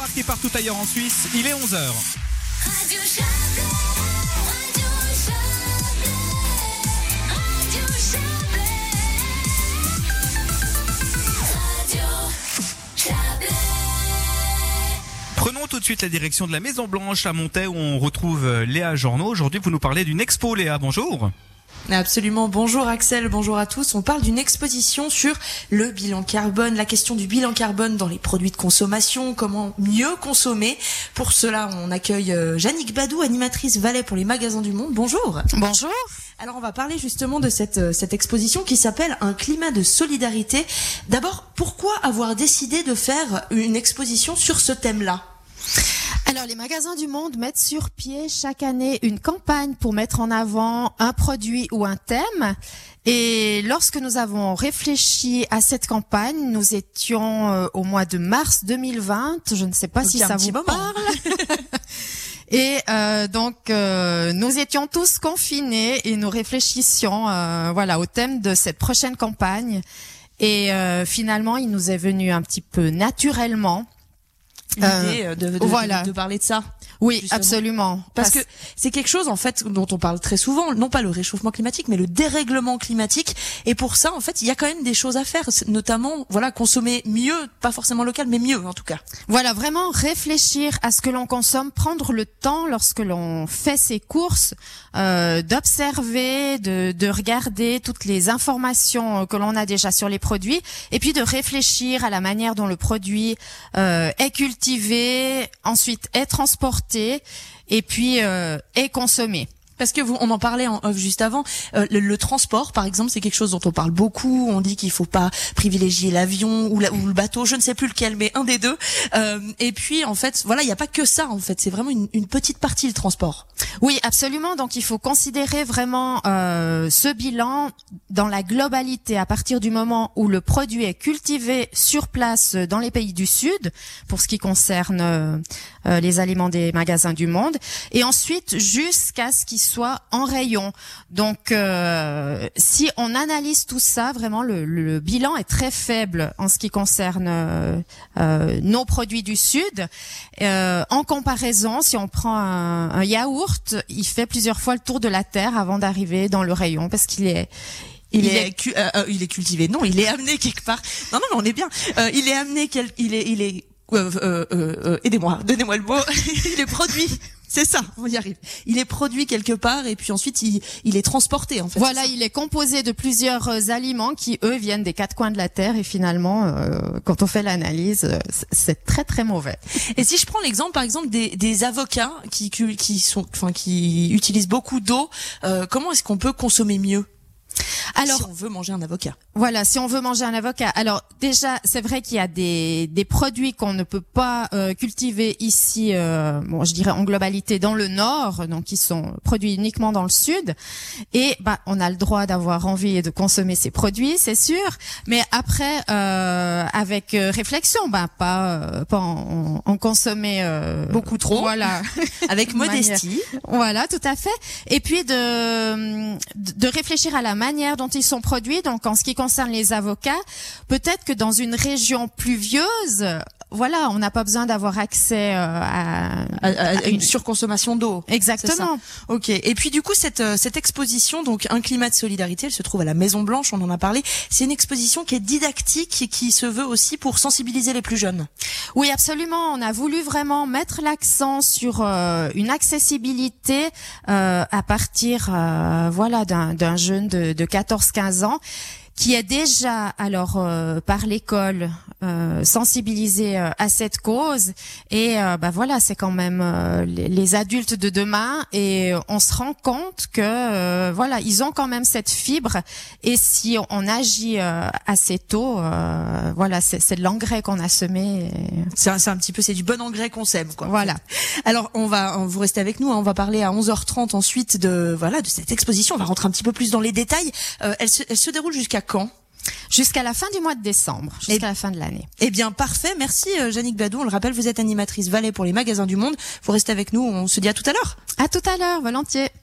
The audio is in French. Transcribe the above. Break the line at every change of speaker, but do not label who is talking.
remarqué partout ailleurs en Suisse, il est 11h.
Radio Chablais, Radio Chablais, Radio Chablais, Radio Chablais.
Prenons tout de suite la direction de la Maison Blanche à Montaix où on retrouve Léa Journeau. Aujourd'hui, vous nous parlez d'une expo, Léa. Bonjour.
Absolument. Bonjour Axel, bonjour à tous. On parle d'une exposition sur le bilan carbone, la question du bilan carbone dans les produits de consommation, comment mieux consommer. Pour cela, on accueille Yannick Badou, animatrice Valais pour les Magasins du Monde. Bonjour.
Bonjour.
Alors on va parler justement de cette exposition qui s'appelle Un climat de solidarité. D'abord, pourquoi avoir décidé de faire une exposition sur ce thème-là ?
Alors, les Magasins du Monde mettent sur pied chaque année une campagne pour mettre en avant un produit ou un thème. Et lorsque nous avons réfléchi à cette campagne, nous étions au mois de mars 2020. Je ne sais pas si ça vous parle. Et donc nous étions tous confinés et nous réfléchissions au thème de cette prochaine campagne. Et finalement, il nous est venu un petit peu naturellement
l'idée de parler de ça.
Oui,
justement.
Absolument.
Parce que c'est quelque chose, en fait, dont on parle très souvent, non pas le réchauffement climatique, mais le dérèglement climatique. Et pour ça, en fait, il y a quand même des choses à faire, notamment, consommer mieux, pas forcément local, mais mieux, en tout cas.
Voilà, vraiment réfléchir à ce que l'on consomme, prendre le temps, lorsque l'on fait ses courses, d'observer, de regarder toutes les informations que l'on a déjà sur les produits, et puis de réfléchir à la manière dont le produit est cultivé, ensuite est transporté, et puis est consommé.
Parce que on en parlait en off juste avant, le transport par exemple, c'est quelque chose dont on parle beaucoup. On dit qu'il faut pas privilégier l'avion ou le bateau, je ne sais plus lequel, mais un des deux. Et puis en fait, il n'y a pas que ça en fait, c'est vraiment une petite partie le transport.
Oui, absolument. Donc il faut considérer vraiment ce bilan dans la globalité à partir du moment où le produit est cultivé sur place dans les pays du Sud, pour ce qui concerne les aliments des Magasins du Monde, et ensuite jusqu'à ce qu'ils soit en rayon. Donc, si on analyse tout ça, vraiment, le bilan est très faible en ce qui concerne nos produits du Sud. En comparaison, si on prend un yaourt, il fait plusieurs fois le tour de la terre avant d'arriver dans le rayon, parce qu'il est
cultivé. Non, il est amené quelque part. Non, mais on est bien. Il est amené aidez-moi, donnez-moi le mot. Il est produit. C'est ça, on y arrive. Il est produit quelque part et puis ensuite il est transporté en fait.
Voilà, il est composé de plusieurs aliments qui eux viennent des quatre coins de la terre et finalement quand on fait l'analyse, c'est très très mauvais.
Et si je prends l'exemple par exemple des avocats qui utilisent beaucoup d'eau, comment est-ce qu'on peut consommer mieux ? Alors, si on veut manger un avocat.
Voilà, si on veut manger un avocat. Alors déjà, c'est vrai qu'il y a des produits qu'on ne peut pas cultiver ici, je dirais en globalité dans le nord, donc qui sont produits uniquement dans le sud. Et on a le droit d'avoir envie de consommer ces produits, c'est sûr. Mais après, avec réflexion, pas en consommer
beaucoup trop.
Voilà,
avec modestie.
Voilà, tout à fait. Et puis de réfléchir à la manière dont ils sont produits. Donc, en ce qui concerne les avocats, peut-être que dans une région pluvieuse, on n'a pas besoin d'avoir accès à
une surconsommation d'eau.
Exactement.
Ok. Et puis du coup, cette exposition, donc Un climat de solidarité, elle se trouve à la Maison Blanche. On en a parlé. C'est une exposition qui est didactique et qui se veut aussi pour sensibiliser les plus jeunes.
Oui, absolument. On a voulu vraiment mettre l'accent sur une accessibilité à partir d'un jeune de 14-15 ans qui est déjà par l'école sensibilisé à cette cause et c'est quand même les adultes de demain et on se rend compte que ils ont quand même cette fibre et si on agit assez tôt c'est de l'engrais qu'on a semé
c'est un petit peu, c'est du bon engrais qu'on sème quoi.
Voilà.
Alors vous restez avec nous, on va parler à 11h30 ensuite de cette exposition. On va rentrer un petit peu plus dans les détails. Elle se déroule jusqu'à quand ?
Jusqu'à la fin du mois de décembre, jusqu'à la fin de l'année.
Eh bien, parfait. Merci, Yannick Badou. On le rappelle, vous êtes animatrice Valais pour les Magasins du Monde. Vous restez avec nous. On se dit à tout à l'heure.
À tout à l'heure, volontiers.